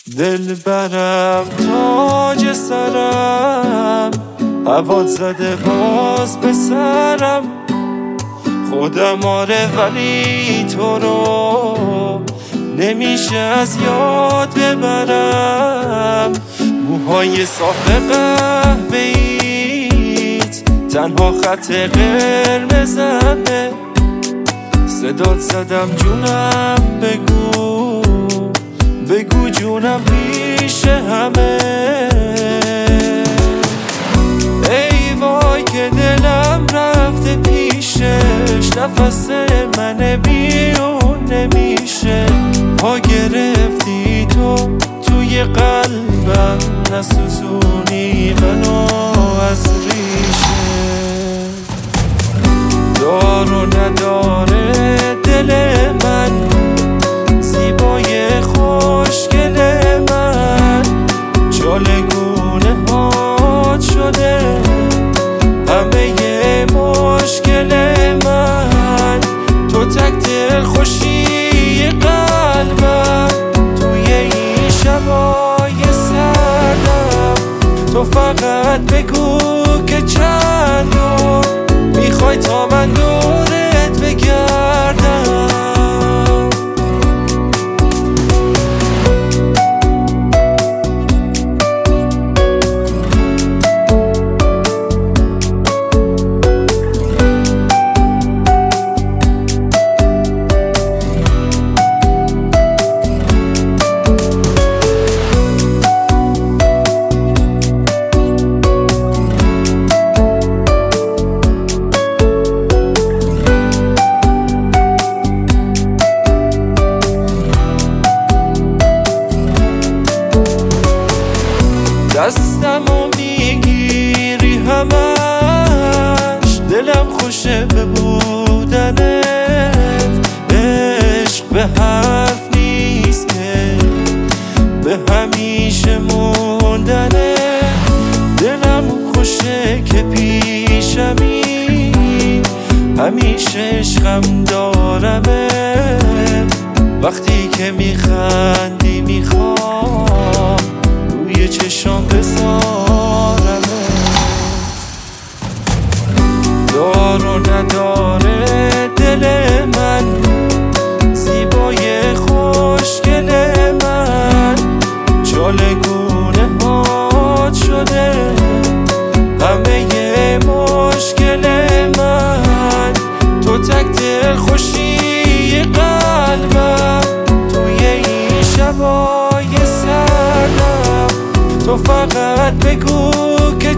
دل برم تاج سرم، هوات زده باز به سرم. خودم آره ولی تو رو نمیشه از یاد ببرم. موهای صاف قهوه‌ایت تنها خط قرمزمه. صدات زدم جونم، بگو جونم پیش همه. ای وای که دلم رفته پیشش، نفس من بیرون نمیشه. پا گرفتی تو توی قلبم، نسوزونی منو از ریشه. دار و نداره دل من، زیبای خوشگل من. چالگونه هات شده همه مشکل من. تو تک دل خوشی قلبم، توی این شبای سردم. تو فقط بگو که چند دور میخوای تا من دورت بگردم. دستمو میگیری همش، دلم خوشه به بودنت. عشق به حرف نیست که به همیشه موندنه. دلم خوشه که پیشمی، همیشه عشقم دارمه. وقتی که میخندی میخوام روی چشام بذارمت. دار و نداره دل من، زیبای خوشگل من. چالگونه هات شده همه مشکل من. تو تک دل خوشی قلبم، توی این شبای سردم. تو فقط بگو که